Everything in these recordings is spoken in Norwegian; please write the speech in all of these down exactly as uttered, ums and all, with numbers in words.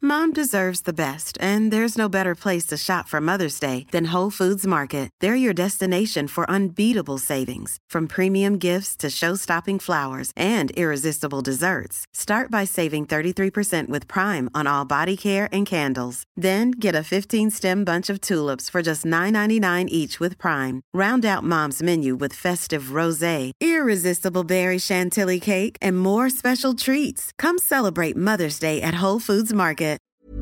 Mom deserves the best, and there's no better place to shop for Mother's Day than Whole Foods Market. They're your destination for unbeatable savings, from premium gifts to show-stopping flowers and irresistible desserts. Start by saving thirty-three percent with Prime on all body care and candles. Then get a fifteen-stem bunch of tulips for just nine ninety-nine each with Prime. Round out Mom's menu with festive rosé, irresistible berry chantilly cake, and more special treats. Come celebrate Mother's Day at Whole Foods Market.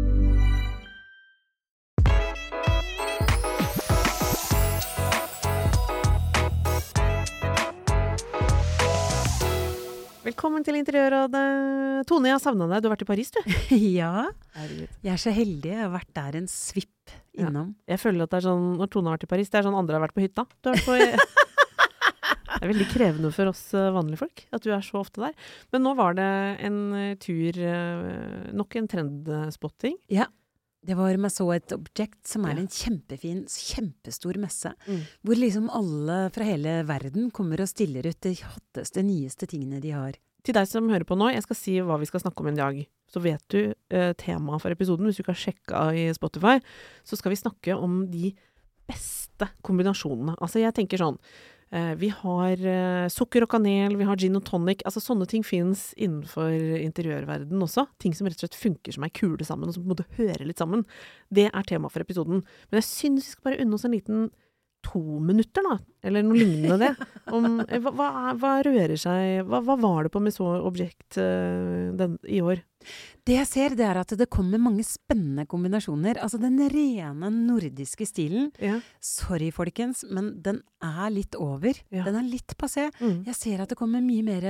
Velkommen til Interiørrådet. Tone, jeg har savnet deg. Du har vært i Paris, du. Ja, jeg er så heldig. Jeg har vært der en svipp innom. Ja. Jeg føler at det er sånn, når Tone har vært i Paris, det er sånn andre har vært på hytta. Du har vært på... Det er veldig krevende for oss vanlige folk, at du er så ofte der. Men nå var det en tur, nok en trendspotting. Ja, det var med så et objekt som er ja. En kjempefin, kjempestor messe, mm. hvor liksom alle fra hele verden kommer og stiller ut de hotteste, nyeste tingene de har. Til deg som hører på nå, jeg skal si hva vi skal snakke om en dag. Så vet du eh, temaet for episoden, hvis du ikke har sjekket i Spotify, så skal vi snakke om de beste kombinasjonene. Altså jeg tenker sånn, eh, vi har eh, sukker og kanel, vi har gin og tonic, altså sånne ting finnes innenfor interiørverdenen også. Ting som rett og slett funker som er kule sammen, og som på en måte hører litt sammen. Det er tema for episoden. Men jeg synes vi skal bare unne oss en liten to minutter da, eller noe lignende det. Om, hva, hva, hva rører seg, hva, hva var det på med så objekt uh, den, i år? Det jeg ser, det er at det kommer mange spennende kombinasjoner. Altså den rene nordiske stilen, ja. Sorry folkens, men den er litt over. Ja. Den er litt passé. Mm. Jeg ser at det kommer mye mer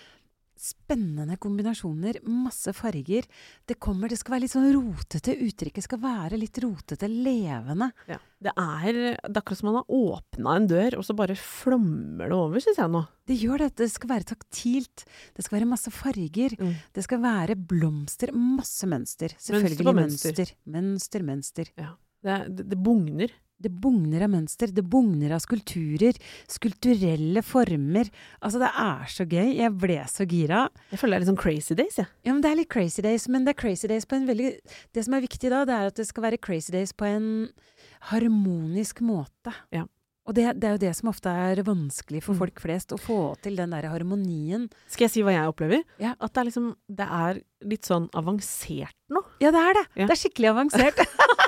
spennende kombinasjoner, masse farger. Det kommer, det skal være litt sånn rotete, uttrykket skal være litt rotete, levende. Ja. Det er, det er akkurat som man har åpnet en dør, og så bare flommer det over, synes jeg nå. Det gjør det, det skal være taktilt, det skal være masse farger, mm. det skal være blomster, masse mønster, selvfølgelig mønster. Mønster, mønster, mønster. Ja. Det, det, det bugner. Det bugner av mønster, det bugner av skulpturer, skulpturelle former. Altså det er så gøy, jeg ble så gira. Jeg føler det er litt sånn crazy days, ja. Ja, men det er litt crazy days, men det er crazy days på en veldig... Det som er viktig da, det er at det skal være crazy days på en harmonisk måte. Ja. Og det, det er jo det som ofte er vanskelig for folk flest, å få til den der harmonien. Skal jeg si hva jeg opplever? Ja. At det er liksom, det er litt sånn avansert nå. Ja, det er det. Ja. Det er skikkelig avansert.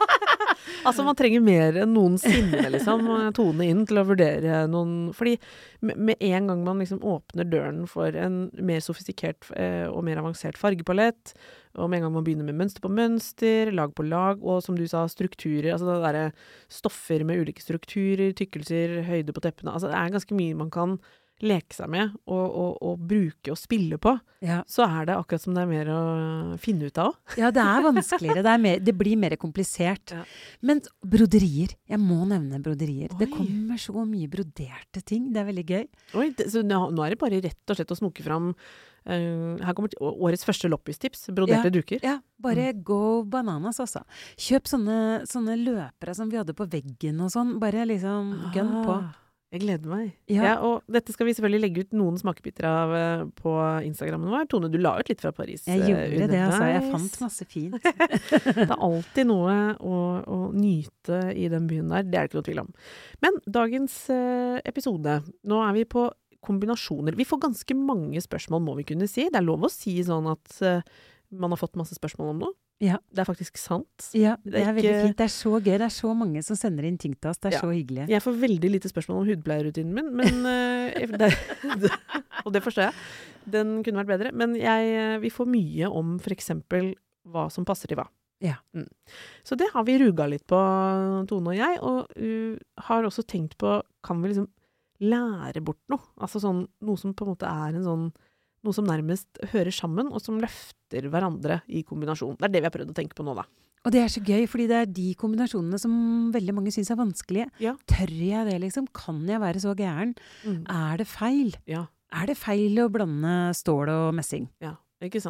Altså man trenger mer enn noensinne liksom, tone inn til å vurdere noen, fordi med, med en gang man liksom åpner døren for en mer sofistikert eh, og mer avansert fargepalett, og med en gang man begynner med mønster på mønster, lag på lag, og som du sa, strukturer, altså det der stoffer med ulike strukturer, tykkelser, høyde på teppene, altså det er ganske mye man kan leke seg med og, og, og bruke og spille på, ja. Så er det akkurat som det er mer å finne ut av. Ja, det er vanskeligere, det, er mer, det blir mer komplisert. Ja. Men broderier, jeg må nevne broderier. Oi. Det kommer så mye broderte ting, det er veldig gøy. Oi, det, så nå er det bare rett og slett å snoke fram, uh, her kommer årets første loppistips, broderte ja, duker. Ja, bare mm. go bananas altså. Kjøp sånne, sånne løpere som vi hadde på veggen og sånn, bare liksom ah. gun på. Jeg gleder meg. Ja. Ja, og dette skal vi selvfølgelig legge ut noen smakebiter av uh, på Instagrammen vår. Tone, du la ut litt fra Paris. Jeg gjorde uh, det, altså. Jeg fant masse fint. Det er alltid noe å, å nyte i den byen der. Det er det ikke noe tvil om. Men dagens uh, episode, nå er vi på kombinasjoner. Vi får ganske mange spørsmål, må vi kunne si. Det er lov å si sånn at uh, man har fått masse spørsmål om noe. Ja. Det er faktisk sant. Ja, det er, det er ikke... veldig fint. Det er så gøy. Det er så mange som sender inn ting til oss. Det er ja. Så hyggelig. Jeg får veldig lite spørsmål om hudpleierrutinen min, men uh, det, det, og det forstår jeg. Den kunne vært bedre. Men jeg, vi får mye om for eksempel hva som passer til hva. Ja. Mm. Så det har vi ruga litt på, Tone og jeg, og uh, har også tenkt på, kan vi liksom lære bort noe? Altså sånn, noe som på en måte er en sånn noe som nærmest hører sammen, og som løfter hverandre i kombinasjon. Det er det vi har prøvd å tenke på nå da. Og det er så gøy, fordi det er de kombinasjonene som veldig mange synes er vanskelige. Ja. Tør jeg det liksom? Kan jeg være så gæren? Mm. Er det feil? Ja. Er det feil å blande stål og messing? Ja, ikke sant?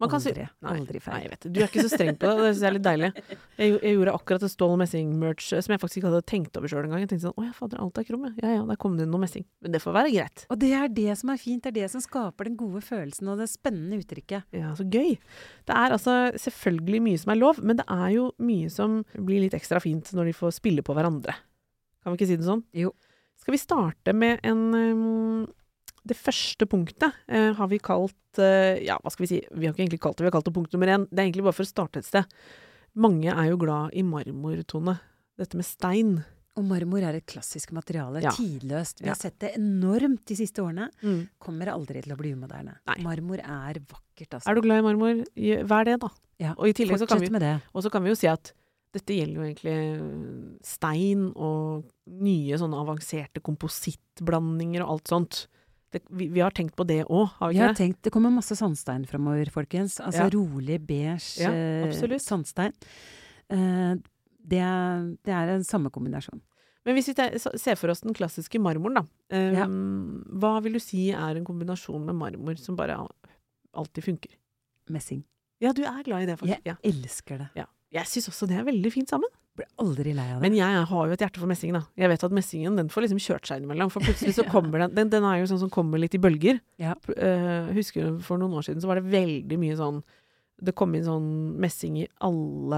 Man kan aldri, si, nei, aldri feil. Nei, jeg vet det. Du er ikke så streng på det, det synes jeg er litt deilig. Jeg, jeg gjorde akkurat et stål messing-merch som jeg faktisk ikke hadde tenkt over selv en gang. Jeg tenkte sånn, åja, fader, alt er krom, ja. Ja, ja, der kom det inn noe messing. Men det får være greit. Og det er det som er fint, det er det som skaper den gode følelsen og det spennende uttrykket. Ja, så gøy. Det er altså selvfølgelig mye som er lov, men det er jo mye som blir litt ekstra fint når de får spille på hverandre. Kan vi ikke si det sånn? Jo. Skal vi starte med en... Um, det første punktet uh, har vi kalt, uh, ja, hva skal vi si, vi har ikke egentlig kalt det, vi har kalt det punkt nummer én. Det er egentlig bare for å starte et sted. Mange er jo glad i marmortone. Dette med stein. Og marmor er et klassisk materiale, ja. Tidløst. Vi ja. har sett det enormt de siste årene. Mm. Kommer aldri til å bli umoderne. Nei. Marmor er vakkert, altså. Er du glad i marmor? Vær det da. Ja, og i tillegg så kan vi, med det. Og så kan vi jo si at dette gjelder jo egentlig stein og nye sånne avanserte komposittblandinger og alt sånt. Det, vi, vi har tenkt på det også, har vi ikke det? Jeg har tenkt, det kommer masse sandstein fremover, folkens. Altså ja. rolig, beige ja, eh, sandstein. Eh, det, er, det er en samme kombinasjon. Men hvis vi te- ser for oss den klassiske marmoren da, um, Ja. hva vil du si er en kombinasjon med marmor som bare alltid funker? Messing. Ja, du er glad i det faktisk. Jeg Ja. elsker det. Ja. Jeg synes også det er veldig fint sammen. Blir aldri lei av det. Men jeg har jo et hjerte for messingen da. Jeg vet at messingen, den får liksom kjørt seg innimellom, for plutselig så kommer den, den, den er jo sånn som kommer litt i bølger. Ja. Uh, husker du, for noen år siden så var det veldig mye sånn, det kom inn sånn messing i alle,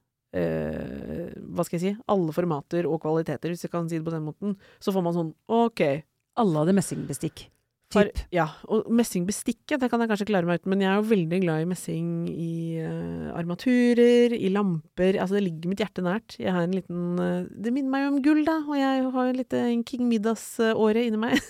uh, hva skal jeg si, alle formater og kvaliteter, hvis jeg kan si det på den måten. Så får man sånn, ok. Alle hadde messingbestikk. For, ja, og messingbestikket, det kan jeg kanskje klare meg uten, men jeg er jo veldig glad i messing i uh, armaturer, i lamper, altså det ligger mitt hjerte nært. Jeg har en liten, uh, det minner meg om gull da, og jeg har en liten King Midas-åre inni meg.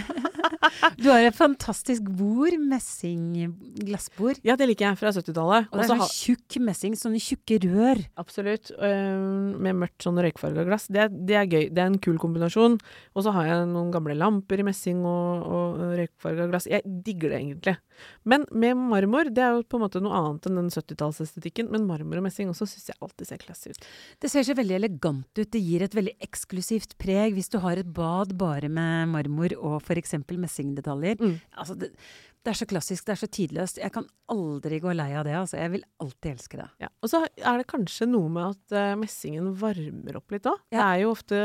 Du har et fantastisk bord, messing-glassbord. Ja, det liker jeg fra syttitallet. Og det er sånn tjukk messing, sånne tjukke rør. Absolutt, uh, med mørkt sånn røykfarget glass. Det, det er gøy, det er en kul kombinasjon. Og så har jeg noen gamle lamper i messing og, og røykfarget glass. Jeg digger det egentlig. Men med marmor, det er jo på en måte noe annet enn den syttitallsestetikken, men marmor og messing også synes jeg alltid ser klasse ut. Det ser så veldig elegant ut, det gir et veldig eksklusivt preg hvis du har et bad bare med marmor og for eksempel messingdetaljer. Mm. Altså det, det er så klassisk, det er så tidløst. Jeg kan aldri gå lei av det, altså. Jeg vil alltid elske det. Ja. Og så er det kanskje noe med at uh, messingen varmer opp litt da. Ja. Det er jo ofte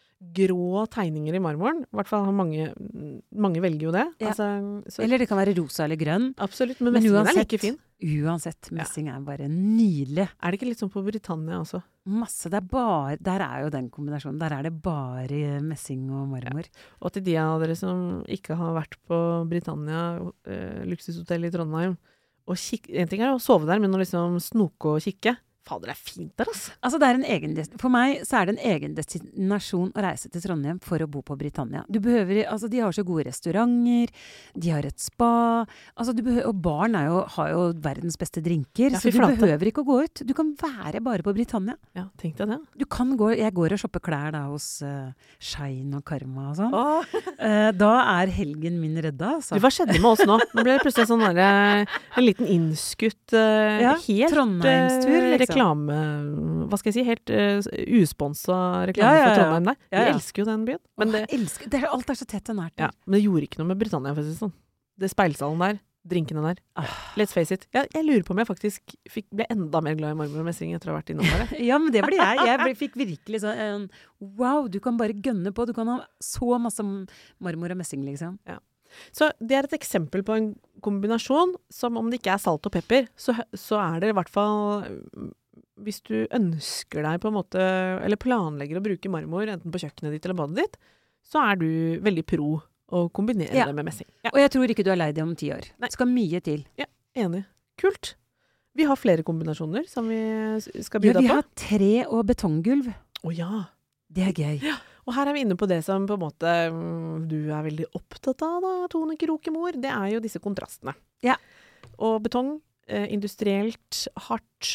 grå tegninger i marmoren. I hvert fall har mange, mange velger jo det. Ja. Altså, så, eller det kan være rosa eller grønn. Absolutt, men, men messingen uansett, er like fin. Uansett, messing ja. er bare nydelig. Er det ikke litt sånn på Britannia også? Masse, det er bare, der er jo den kombinasjonen. Der er det bare messing og marmor. Ja. Og til de av dere som ikke har vært på Britannia, eh, luksushotell i Trondheim, og kik- en ting er å sove der, men å liksom snoke og kikke, fader, det er fint der, altså. Altså, det er en egen, for meg så er det en egen destinasjon å reise til Trondheim for å bo på Britannia. Du behøver, altså, de har så gode restauranter, de har et spa, altså, du behøver, og barn er jo, har jo verdens beste drinker, ja, så du flate. behøver ikke å gå ut. Du kan være bare på Britannia. Ja, tenk deg det. Du kan gå, jeg går og shopper klær da hos uh, Shine og Karma og sånn. Oh. uh, da er helgen min redda, altså. Du, hva skjedde med oss nå? Nå ble det plutselig sånn der, en liten innskutt, uh, ja, helt Trondheimstur, liksom. Reklame, hva skal jeg si, helt uh, usponsa reklame ja, ja, ja. for Trondheim der. Jeg ja, ja. elsker jo den byen. Men Åh, det, elsker, det er, alt er så tett og nært. Ja, men det gjorde ikke noe med Britannia, for å si sånn. Det speilsalen der, drinkene der. Ah, let's face it. Jeg, jeg lurer på om jeg faktisk fikk, ble enda mer glad i marmor og messing etter å ha vært innom der. Ja, men det ble jeg. Jeg ble, fikk virkelig sånn, wow, du kan bare gønne på. Du kan ha så masse marmor og messing, liksom. Ja. Så det er et eksempel på en kombinasjon som om det ikke er salt og pepper, så, så er det i hvert fall, hvis du ønsker deg på en måte, eller planlegger å bruke marmor, enten på kjøkkenet ditt eller badet ditt, så er du veldig pro å kombinere ja. det med messing. Ja. Og jeg tror ikke du er lei det om ti år. Det skal mye til. Ja, enig. Kult. Vi har flere kombinasjoner som vi skal by deg på. Ja, vi har tre og betonggulv. Å oh, ja. Det er gøy. Ja. Og her er vi inne på det som på en måte du er veldig opptatt av da, Tone Krokemor. Det er jo disse kontrastene. Ja. Og betong, eh, industrielt, hardt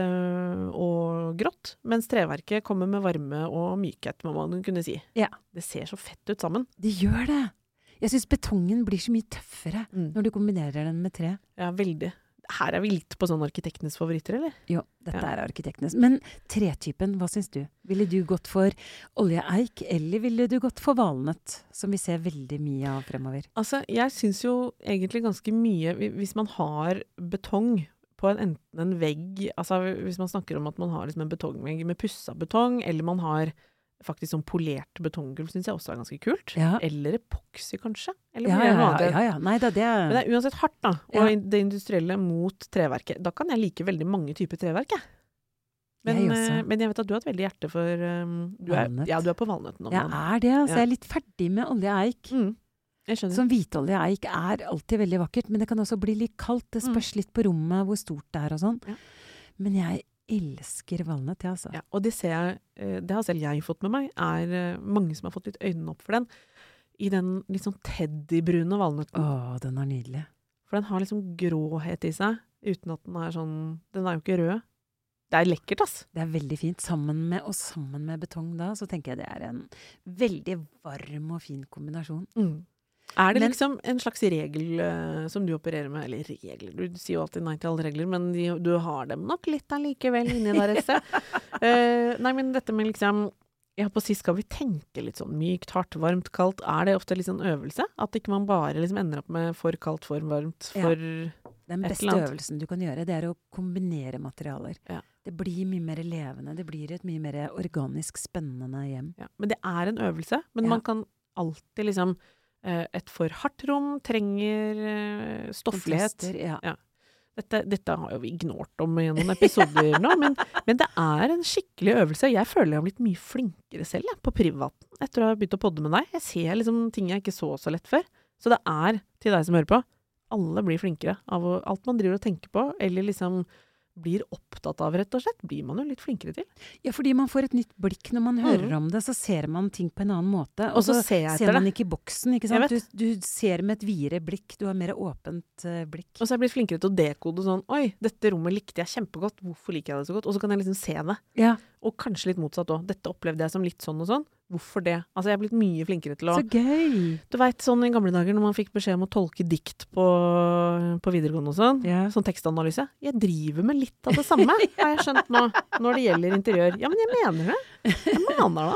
eh, og grått, mens treverket kommer med varme og mykhet, må man kunne si. Ja. Det ser så fett ut sammen. Det gjør det. Jeg synes betongen blir så mye tøffere mm. når du kombinerer den med tre. Ja, veldig. her er vi litt på sånn arkitektenes favoritter, eller? Jo, dette Ja. er arkitektenes. Men tretypen, hva syns du? Ville du gått for oljeeik, eller ville du gått for valnøtt, som vi ser veldig mye av fremover? Altså, jeg syns jo egentlig ganske mye, hvi- hvis man har betong på en, enten en vegg, altså hvis man snakker om at man har liksom en betongvegg med pussa betong, eller man har faktisk sånn polert betonggulv, synes jeg også er ganske kult. Ja. Eller epoxy, kanskje. Eller Ja, blir det ja, noe ja, annet? ja, ja. Nei da, det Men det er er uansett hardt, da. Og Ja. det industrielle mot treverket. Da kan jeg like veldig mange typer treverk, jeg. Men Jeg jeg, også. men jeg vet at du har et veldig hjerte for um, du er, Valnøtt. Ja, du er på valnøtten. Jeg er det, altså. Ja. Jeg er litt ferdig med oljeeik. Mm, jeg skjønner. Som hvitoljeeik er alltid veldig vakkert, men det kan også bli litt kaldt. Det spørs litt på rommet, hvor stort det er og sånn. Ja. Men jeg elsker valnøtt, jeg, altså. Ja, og det ser jeg, eh, det har selv jeg fått med meg, er eh, mange som har fått litt øynene opp for den. I den litt sånn teddybrune valnøtten. Å, den er nydelig. For den har liksom gråhet i seg, uten at den er sånn, den er jo ikke rød. Det er lekkert, ass. Det er veldig fint. Sammen med, og sammen med betong da, så tenker jeg det er en veldig varm og fin kombinasjon. Mm. Er det Men- liksom en slags regel eh, som du opererer med, eller regler, du sier jo alltid nei til alle regler, men de, du har dem nok litt allikevel inni der et sted. Eh, nei, men dette med liksom, ja, på sist skal vi tenke litt sånn mykt, hardt, varmt, kaldt, er det ofte litt sånn øvelse? At ikke man bare liksom ender opp med for kaldt, for varmt, Ja. for Den Et beste eller annet. øvelsen du kan gjøre, det er å kombinere materialer. Ja. Det blir mye mer levende, det blir et mye mer organisk spennende hjem. ja. Men det er en øvelse, men Ja. man kan alltid liksom eh, et for hardt rom trenger eh, stofflighet. Kontraster, ja. Ja. Dette, dette har jo vi ignort om i noen episoder nå, men, men det er en skikkelig øvelse. Jeg føler jeg har blitt mye flinkere selv jeg, på privaten, etter å ha begynt å podde med deg. Jeg ser liksom ting jeg ikke så så lett før. Så det er, til deg som hører på, alle blir flinkere av å, alt man driver og tenker på, eller liksom blir opptatt av, rett og slett, blir man jo litt flinkere til. Ja, fordi man får et nytt blikk når man hører om det, så ser man ting på en annen måte. Og så ser jeg ser etter man det. ikke i boksen, ikke Jeg sant? vet. Du, du ser med et videre blikk, du har mer åpent eh, blikk. Og så er jeg blitt flinkere til å dekode sånn, oi, dette rommet likte jeg kjempegodt, hvorfor liker jeg det så godt? Og så kan jeg liksom se det. Ja, Og kanskje litt motsatt også. Dette opplevde jeg som litt sånn og sånn. Hvorfor det? Altså, jeg er blitt mye flinkere til å så gøy! Du vet, sånn i gamle dager når man fikk beskjed om å tolke dikt på, på videregående og sånn, Ja. sånn tekstanalyse. Jeg driver med litt av det samme, har jeg skjønt nå, når det gjelder interiør. Ja, men jeg mener det. Jeg mener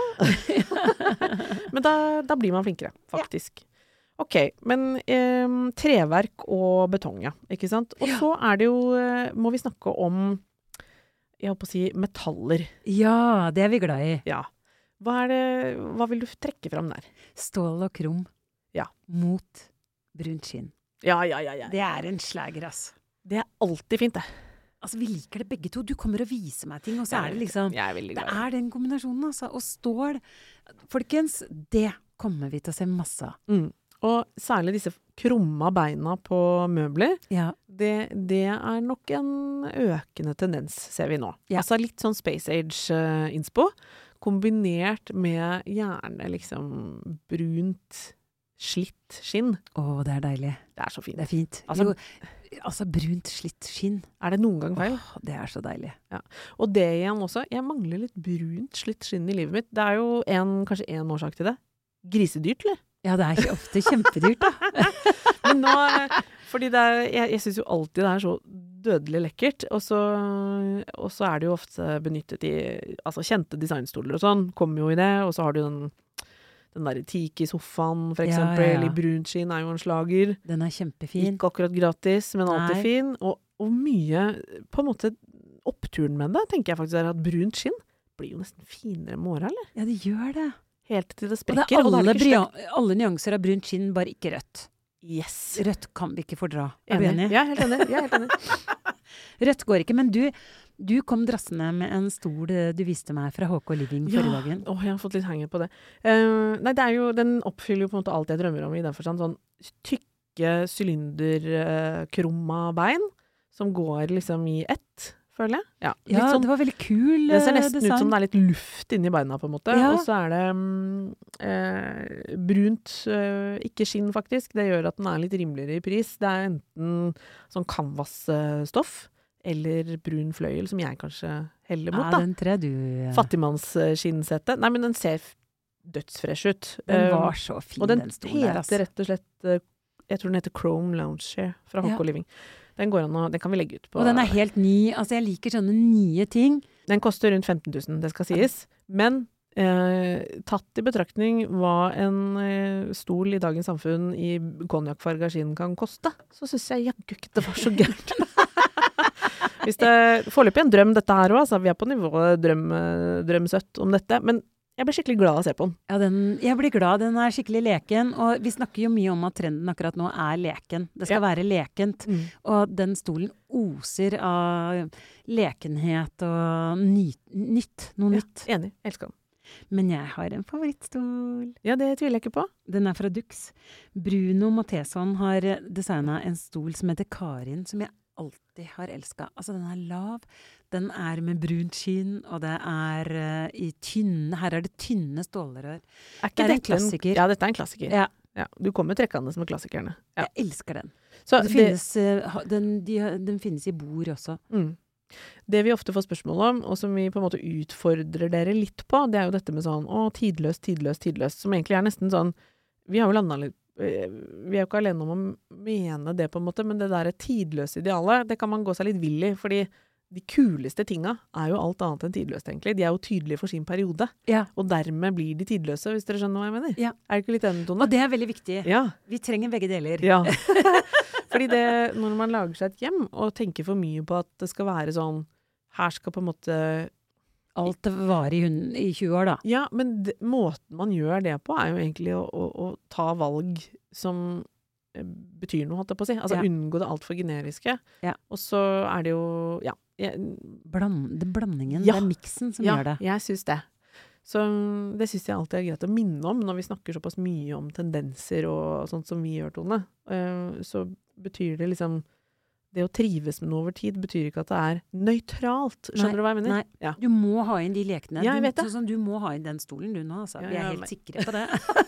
det. Men da, da blir man flinkere, faktisk. Ok, men eh, treverk og betong, ja, ikke sant? Og så er det jo, eh, må vi snakke om, jeg holdt på å si, metaller. Ja, det er vi glad i. Ja. Hva, er det, hva vil du trekke fram der? Stål og krom Ja. mot brunt skinn. Ja, ja, ja, ja. Det er en slager, ass. Det er alltid fint, det. Altså, vi liker det begge to. Du kommer og viser meg ting, og så er det liksom Jeg er veldig Det glad i er den kombinasjonen, altså. Og stål, folkens, det kommer vi til å se masse av. Mm. Og særlig disse krumma beina på møbler, Ja. det, det er nok en økende tendens, ser vi nå. Ja. Altså litt sånn Space Age-inspo, kombinert med gjerne liksom brunt, slitt skinn. Å, det er deilig. Det er så fint. Det er fint. Altså- jo, altså brunt, slitt skinn. Er det noen gang feil? Åh, det er så deilig. Og det igjen også, jeg mangler litt brunt, slitt skinn i livet mitt. Det er jo en, kanskje en årsak til det. Grisedyrt, eller? Ja, det er ikke ofte kjempedyrt, da. Men nå, fordi det er, jeg, jeg synes jo alltid det er så dødelig lekkert, og så, og så er det jo ofte benyttet i, altså kjente designstoler og sånn, kommer jo i det, og så har du den, den der Tiki-sofaen, for Ja, eksempel, ja, ja. i brunt skinn er jo en slager. Den er kjempefin. Ikke akkurat gratis, men alltid Nei. fin, og, og mye, på en måte, oppturen med det, tenker jeg faktisk er at brunt skinn blir jo nesten finere med året, eller? Ja, det gjør det. Helt til det Og det sprekker, er og, alle, det er ikke stygt. bria- alle nyanser av brunt skinn, bare ikke rødt. Yes. Rødt kan vi ikke fordra. Er du Enig. enig? Jeg er helt enig. Jeg er helt enig. Rødt går ikke, men du, du kom drassende med en stol eh, du viste meg fra H K Living forrige dagen. Åh, jeg har fått litt henger på det. Eh, nei, det er jo, den oppfyller jo på en måte alt jeg drømmer om i den forstand. Sånn tykke sylinderkrumma bein, som går liksom i ett, føler jeg. Ja, litt Ja, sånn, det var veldig kul det ser eh, nesten ut design. som det er litt luft inni beina, på en måte. Ja. Og så er det mm, eh, brunt, eh, ikke skinn faktisk. Det gjør at den er litt rimeligere i pris. Det er enten sånn canvas-stoff, eller brun fløyel, som jeg kanskje heller mot, Ja, da. den tror jeg du eh, Fattigmannsskinnsete. Nei, men den ser f- dødsfresh ut. Den Um, var så fin, og den den stolen der, heter altså. rett og slett uh, jeg tror den heter Chrome Lounge Chair fra H K Ja. Living. Den går an å, den kan vi legge ut på. Og den er helt ny. Altså, jeg liker sånne nye ting. Den koster rundt femten tusen, det skal sies. Men eh, tatt i betraktning hva en eh, stol i dagens samfunn i konjakkfarga skinn kan koste, så synes jeg jaggu ikke det var så gærent. Hvis det foreløpig en drøm dette her også, altså, vi er på nivået drøm, drøm søtt om dette, men jeg ble skikkelig glad av å se på den. Ja, den, jeg blir glad. Den er skikkelig leken. Og vi snakker jo mye om at trenden akkurat nå er leken. Det skal Ja. være lekent. Mm. Og den stolen oser av lekenhet og ny, nytt. Noe Ja, nytt. enig, elsker den. Men jeg har en favorittstol. Ja, det tviler jeg ikke på. Den er fra Dux. Bruno Matheson har designet en stol som heter Karin, som jeg alltid har elsket. Altså, den er lav, den er med brunt skinn, og det er uh, i tynne, her er det tynne stålrør. Er ikke Det er en dette klassiker. Ja, dette er en klassiker. Ja, Ja, du kommer trekkende med klassikerne. Ja. jeg elsker den. Så Det det, finnes, uh, ha- den, de, har- den finnes i bord også. mm. det vi ofte får spørsmål om, og som vi på en måte utfordrer dere litt på, det er jo dette med sånn, å, tidløst, tidløst, tidløst, som egentlig er nesten sånn, vi har jo landet litt, eh, vi er jo ikke alene om å mene det på en måte, men det der tidløse idealet, det kan man gå seg litt vill i, fordi de kuleste tinga er jo alt annet enn tidløst egentlig. De er jo tydelige for sin periode, Ja. og dermed blir de tidløse, hvis dere skjønner hva jeg mener. Ja. Er du ikke litt enig, Tone? Og det er veldig viktig. Ja. Vi trenger begge deler. Ja. Fordi det, når man lager seg et hjem, og tenker for mye på at det skal være sånn, her skal på en måte Alt varer i, hun- i tjue år, da. Ja, men det, måten man gjør det på er jo egentlig å, å, å ta valg som eh, betyr noe, holdt jeg på å si. Altså Ja. unngå det alt for generiske. Ja. Og så er det jo, ja. Jeg, Bland, det blandingen, Ja. det er miksen som ja, gjør det. jeg synes det. Så det synes jeg alltid er greit å minne om når vi snakker såpass mye om tendenser og sånt som vi gjør, Tone. Eh, så betyr det liksom, det å trives med noe over tid betyr ikke at det er nøytralt. Skjønner Nei, du hva jeg mener? nei. Ja. Du må ha inn de lekene. Ja, jeg du, vet det. Sånn som du må ha inn den stolen du nå, altså. Ja, Vi er ja, helt men- sikre på det.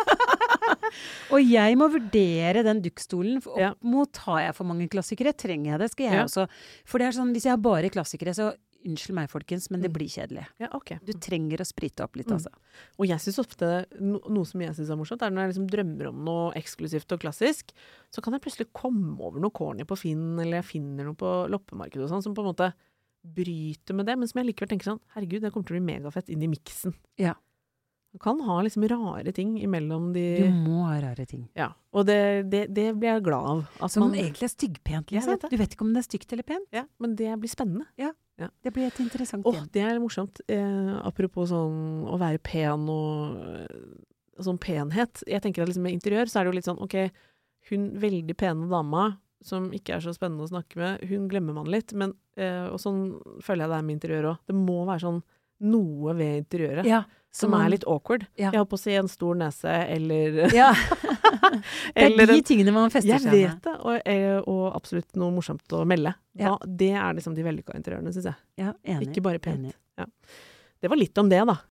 Og jeg må vurdere den Dux-stolen opp Ja. mot, har jeg for mange klassikere? Trenger jeg det? Skal jeg Ja. også? For det er sånn, hvis jeg har bare klassikere, så unnskyld meg folkens, men det Mm. blir kjedelig. Ja, ok. Du trenger å sprite opp litt, Mm. altså. Og jeg synes ofte, no, noe som jeg synes er morsomt, er når jeg liksom drømmer om noe eksklusivt og klassisk, så kan jeg plutselig komme over noe corny på Finn, eller jeg finner noe på loppemarkedet og sånn, som på en måte bryter med det, men som jeg likevel tenker sånn, herregud, det kommer til å bli megafett inn i miksen. Ja. Du kan ha liksom rare ting imellom de... Du må ha rare ting. Ja, og det, det, det blir jeg glad av. At Som man, egentlig er styggpent, Jeg liksom. vet det. Du vet ikke om det er stygt eller pent. ja, men det blir spennende. Det blir et interessant Åh, hjem. det er morsomt. Eh, apropos sånn å være pen og eh, sånn penhet. Jeg tenker at liksom med interiør så er det jo litt sånn, ok, hun veldig pene dama, som ikke er så spennende å snakke med, hun glemmer man litt, men, eh, og sånn føler jeg det er med interiør også. Det må være sånn noe ved interiøret Ja, som man- er litt awkward. Ja. Jeg holdt på å si en stor nese, eller... Ja. Det er eller de en- tingene man fester Jeg seg med. vet det, og, eh, og absolutt noe morsomt å melde. Ja. Da, det er liksom de vellykka interiørene, synes jeg. Ja, enig. Ikke bare pent. Enig. Ja. Det var litt om det, da.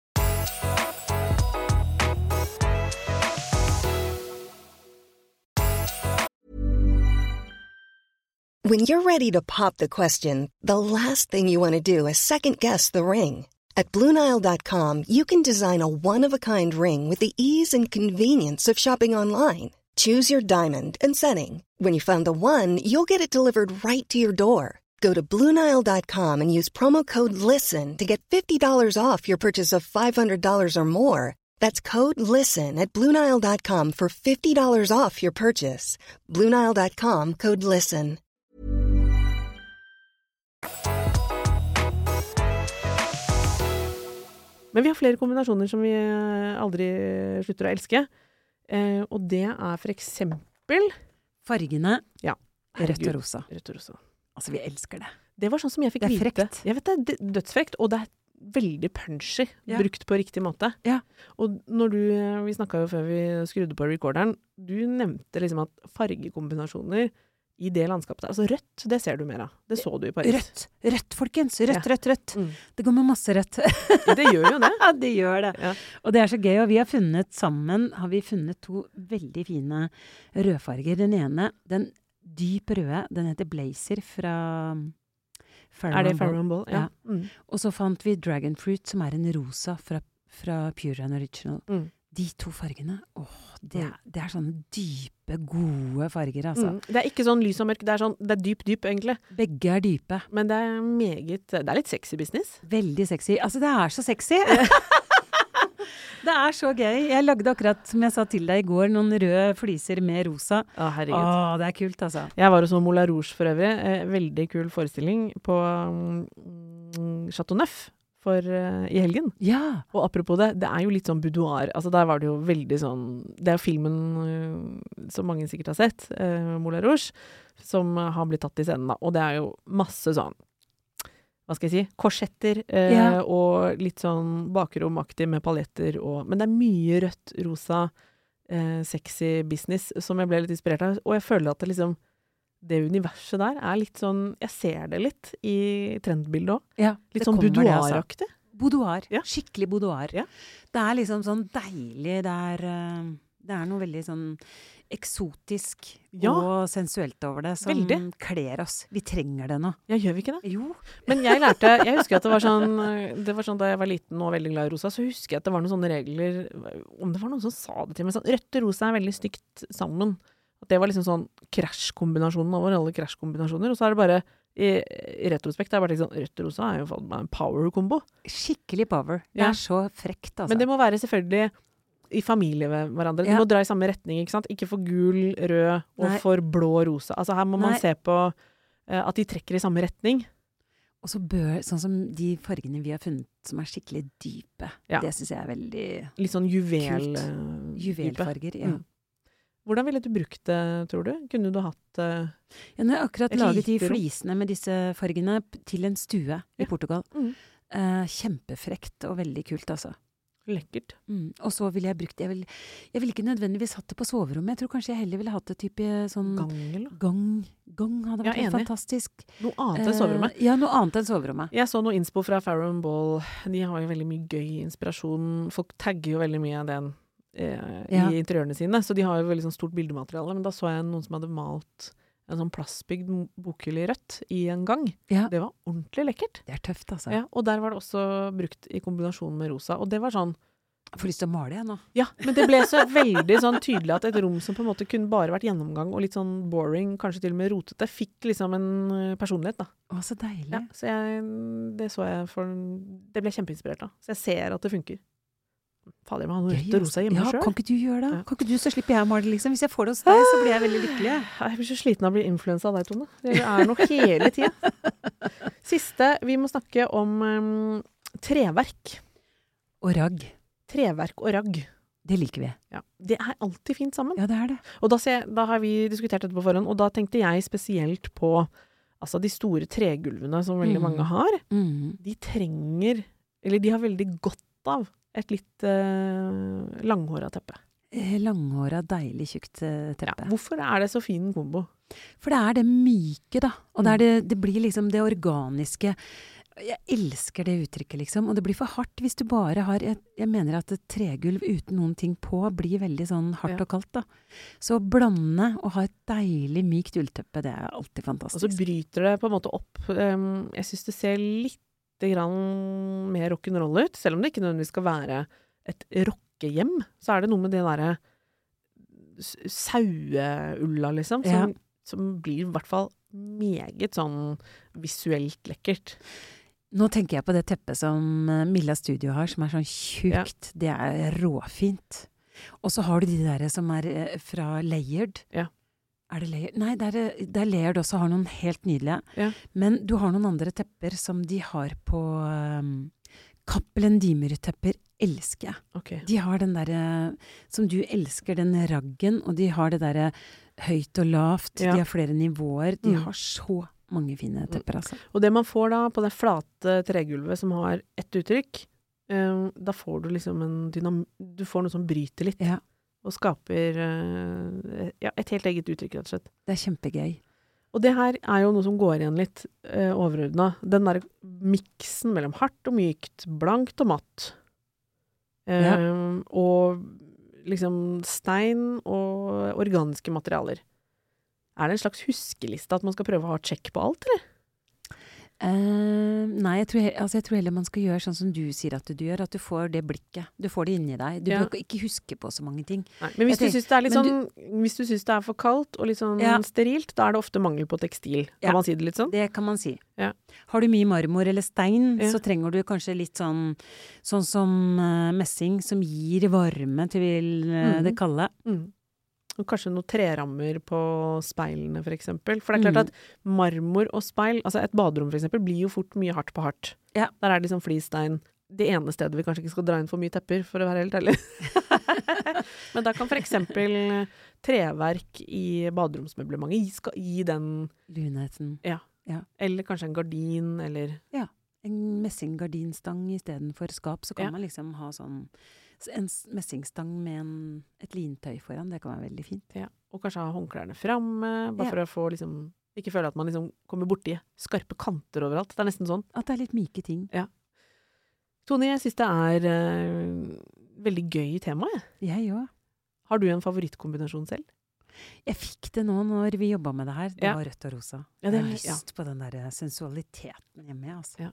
When you're ready to pop the question, the last thing you want to do is second-guess the ring. At Blue Nile dot com, you can design a one-of-a-kind ring with the ease and convenience of shopping online. Choose your diamond and setting. When you find the one, you'll get it delivered right to your door. Go to Blue Nile dot com and use promo code LISTEN to get fifty dollars off your purchase of five hundred dollars or more. That's code LISTEN at Blue Nile dot com for fifty dollars off your purchase. Blue Nile dot com, code LISTEN. Men vi har flere kombinasjoner som vi eh, aldri slutter å elske. Eh, og det er for eksempel Fargene Ja. rødt herregud, og rosa. Rødt og rosa. Altså, vi elsker det. Det var sånn som jeg fikk Det er vite. frekt. Jeg vet det, det er dødsfrekt, og det er veldig punchy, Ja. brukt på riktig måte. Ja. Og når du, eh, vi snakket jo før vi skrudde på recorderen, du nevnte liksom at fargekombinasjoner i det landskapet, altså rødt, det ser du mer av. Det så du i Paris. Rødt. Rødt, folkens. Rødt, Ja. rødt, rødt. Mm. Det går med masse rødt. Ja, det gjør jo det. Ja, det gjør det. Ja. Og det er så gøy, og vi har funnet sammen, har vi funnet to veldig fine rødfarger. Den ene, den dyp røde, den heter Blazer fra Farrow Er det and Ball. Farrow and Ball? Ja. Mm. Og så fant vi Dragon Fruit, som er en rosa fra, fra Pure and Original. Mm. De to fargene, åh, det er, det er sånne dype dype, gode farger, altså. Mm. Det er ikke sånn lys og mørk, det er sånn, det er dyp, dyp, egentlig. Begge er dype. Men det er meget, det er litt sexy business. Veldig sexy. Altså, det er så sexy! Det er så gøy. Jeg lagde akkurat, som jeg sa til deg i går, noen røde fliser med rosa. Å, herregud. Å, det er kult, altså. Jeg var hos Moulin Rouge for øvrig. Eh, veldig kul forestilling på um, Chateau Neuf for, uh, i helgen. Ja. Og apropos det, det er jo litt sånn boudoir. Altså der var det jo veldig sånn, det er jo filmen uh, som mange sikkert har sett, uh, Moulin Rouge, som uh, har blitt tatt i scenen da. Og det er jo masse sånn, hva skal jeg si, korsetter eh, ja. Og litt sånn bakromaktig med paljetter. Og, men det er mye rødt, rosa, eh, sexy business som jeg ble litt inspirert av. Og jeg føler at det, liksom, det universet der er litt sånn, jeg ser det litt i trendbildet også. Ja, litt sånn boudoiraktig. Boudoir, ja. Skikkelig boudoir. Ja. Det er liksom sånn deilig, det er, det er noe veldig sånn eksotisk ja. Og sensuelt over det, som veldig. Kler oss. Vi trenger det nå. Ja, gjør vi ikke det? Jo. Men jeg lærte, jeg husker at det var sånn, det var sånn da jeg var liten og veldig glad i rosa, så husker jeg at det var noen sånne regler, om det var noen som sa det til meg, sånn, rødt og rosa er veldig stygt sammen. At det var liksom sånn krasjkombinasjonen over alle krasjkombinasjoner, og så er det bare, i, i retrospekt, det er bare liksom, rødt og rosa er jo en power-kombo. Skikkelig power. Det ja. Er så frekt, altså. Men det må være selvfølgelig i familie med hverandre. De ja. Må dra i samme retning, ikke sant? Ikke for gul, rød og Nei. For blå og rosa. Altså her må Nei. Man se på uh, at de trekker i samme retning. Og så bør, sånn som de fargene vi har funnet som er skikkelig dype, ja. Det synes jeg er veldig litt sånn juvel, kult. Juvelfarger, ja. Mm. Hvordan ville du brukt det, tror du? Kunne du hatt uh, ja, nå har jeg akkurat laget de flisene med disse fargene til en stue ja. I Portugal. Mm. Uh, kjempefrekt og veldig kult, altså. Lekkert. Mm. Og så ville jeg brukt jeg vil, jeg vil ikke nødvendigvis hatt det på soverommet. Jeg tror kanskje jeg heller ville hatt det type sånn gang, eller? Gang, gang hadde vært ja, fantastisk. Noe annet enn soverommet. Uh, ja, noe annet enn soverommet. Jeg så noe innspo fra Farrow and Ball. De har jo veldig mye gøy inspirasjon. Folk tagger jo veldig mye av den eh, ja. I interiørene sine, så de har jo veldig sånn stort bildemateriale. Men da så jeg noen som hadde malt en sånn plastbygd bokhylle i rødt i en gang. Ja. Det var ordentlig lekkert. Det er tøft, altså. Ja, og der var det også brukt i kombinasjon med rosa. Og det var sånn jeg får lyst til å male jeg nå. Ja, men det ble så veldig sånn tydelig at et rom som på en måte kunne bare vært gjennomgang og litt sånn boring, kanskje til og med rotete, fikk liksom en personlighet da. Å, så deilig. Ja, så jeg, det så jeg for, det ble kjempeinspirert da. Så jeg ser at det funker. Fader, jeg må ha noe rødt og rosa hjemme ja, selv. Ja, kan ikke du gjøre det? Ja. Kan ikke du, så slipper jeg å male liksom. Hvis jeg får det hos deg, så blir jeg veldig lykkelig. Jeg blir så sliten av å bli influenset av deg, Tone. Det er noe hele tiden. Siste, vi må snakke om um, treverk. Og ragg. Treverk og ragg. Det liker vi. Ja, det er alltid fint sammen. Ja, det er det. Og da, ser, da har vi diskutert dette på forhånd, og da tenkte jeg spesielt på altså de store tregulvene som veldig mm. mange har. Mm. De trenger, eller de har veldig godt av et litt uh, langhåret teppe. Langhåret, deilig tjukt uh, teppe. Ja, hvorfor er det så fin kombo? For det er det myke da, og det, er det, det blir liksom det organiske. Jeg elsker det uttrykket liksom, og det blir for hardt hvis du bare har, jeg, jeg mener at et tregulv uten noen ting på blir veldig sånn hardt ja. Og kaldt da. Så blande og ha et deilig mykt ullteppe, det er alltid fantastisk. Og så bryter det på en måte opp, um, jeg synes det ser litt grann mer rock'n'roll ut, selv om det ikke nødvendigvis skal være et rockehjem, så er det noe med det der saueulla liksom, som, ja. Som blir i hvert fall meget sånn visuelt lekkert. Nå tenker jeg på det teppet som Milla Studio har, som er sånn tjukt. Ja. Det er råfint. Og så har du de der som er fra Layered. Ja. Er det Layered? Nei, det er, det er Layered også, har noen helt nydelige. Ja. Men du har noen andre tepper som de har på um, Cappelen Diemer-tepper elsker jeg. Okay. De har den der, som du elsker, den raggen, og de har det der høyt og lavt. Ja. De har flere nivåer. De mm. har så mange fine tepper, altså. Og det man får da på det flate tregulvet som har ett uttrykk, um, da får du liksom en dynam... Du får noe som bryter litt. Ja. Og skaper uh, ja, et helt eget uttrykk, rett og slett. Det er kjempegøy. Og det her er jo noe som går igjen litt uh, overordnet. Den der miksen mellom hardt og mykt, blankt og matt. Um, ja. Og liksom stein og organiske materialer. Er det en slags huskeliste at man skal prøve å ha check på alt, eller? Uh, nei, jeg tror, altså jeg tror heller man skal gjøre sånn som du sier at du gjør, at du får det blikket. Du får det inni deg. Du ja. bør ikke huske på så mange ting. Nei, men hvis jeg du syns det er litt sånn, du, hvis du syns det er for kaldt og litt sånn ja. sterilt, da er det ofte mangel på tekstil. Kan ja. man si det litt sånn? Det kan man si. Ja. Har du mye marmor eller stein, ja. så trenger du kanskje litt sånn, sånn som uh, messing, som gir varme til uh, mm. det kalde. Mm. Og kanskje noen trerammer på speilene, for eksempel. For det er klart mm. at marmor og speil, altså et baderom for eksempel, blir jo fort mye hardt på hardt. Ja. Der er det liksom flistein. Det ene stedet vi kanskje ikke skal dra inn for mye tepper, for å være helt ærlig. Men da kan for eksempel treverk i baderomsmøblementet gi, skal gi den... Lunheten. Ja. ja. Eller kanskje en gardin, eller... Ja, en messinggardinstang i stedet for skap, så kan ja. man liksom ha sånn... En messingstang med en, et lintøy foran, det kan være veldig fint. Ja, og kanskje ha håndklærne fremme, bare ja. for å få liksom, ikke føle at man liksom kommer borti skarpe kanter overalt. Det er nesten sånn. At det er litt myke ting. Ja. Tone, jeg synes det er uh, veldig gøy tema, jeg. Jeg også. Har du en favorittkombinasjon selv? Jeg fikk det nå når vi jobbet med det her. Det ja. var rødt og rosa. Ja, det, jeg har lyst ja. på den der sensualiteten hjemme, altså. Ja.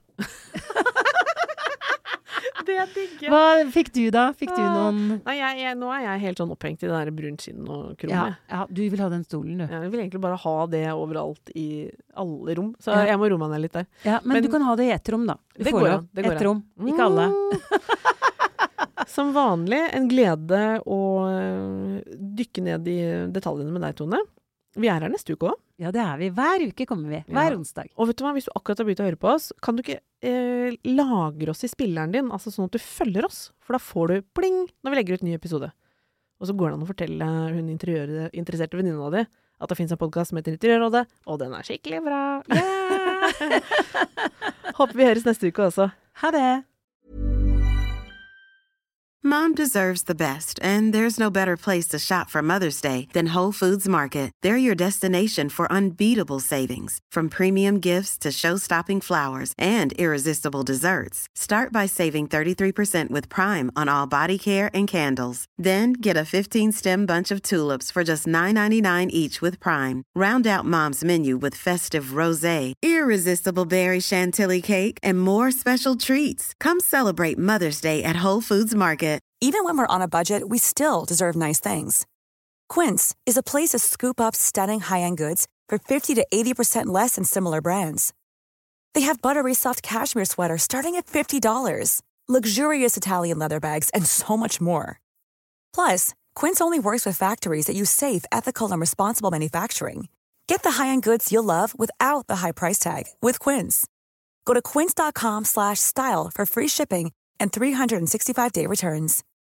Det er digge. Hva fikk du da? Fikk du noen... Nei, jeg, jeg, nå er jeg helt sånn opphengt i det der brunskinn og krom. Ja, ja, du vil ha den stolen, du. Ja, jeg vil egentlig bare ha det overalt i alle rom. Så ja. jeg må roe meg ned litt der. Ja, men, men du kan ha det i ett rom, da. Du det får går an. Det går ett rom, mm. ikke alle. Som vanlig, en glede å dykke ned i detaljene med deg, Tone. Vi er her neste uke også. Ja, det er vi. Hver uke kommer vi. Hver ja. onsdag. Og vet du hva, hvis du akkurat har begynt å høre på oss, kan du ikke eh, lagre oss i spilleren din, altså sånn at du følger oss, for da får du pling når vi legger ut en ny episode. Og så går det an å fortelle hun interesserte venninnen av di at det finnes en podcast som heter Interiørrådet, og den er skikkelig bra. Yeah! Håper vi høres neste uke også. Ha det! Mom deserves the best, and there's no better place to shop for Mother's Day than Whole Foods Market. They're your destination for unbeatable savings, from premium gifts to show-stopping flowers and irresistible desserts. Start by saving thirty-three percent with Prime on all body care and candles. Then get a fifteen-stem bunch of tulips for just nine ninety-nine each with Prime. Round out Mom's menu with festive rosé, irresistible berry chantilly cake, and more special treats. Come celebrate Mother's Day at Whole Foods Market. Even when we're on a budget, we still deserve nice things. Quince is a place to scoop up stunning high-end goods for fifty to eighty percent less than similar brands. They have buttery soft cashmere sweaters starting at fifty dollars, luxurious Italian leather bags, and so much more. Plus, Quince only works with factories that use safe, ethical, and responsible manufacturing. Get the high-end goods you'll love without the high price tag with Quince. Go to quince.com slash style for free shipping and three sixty-five day returns.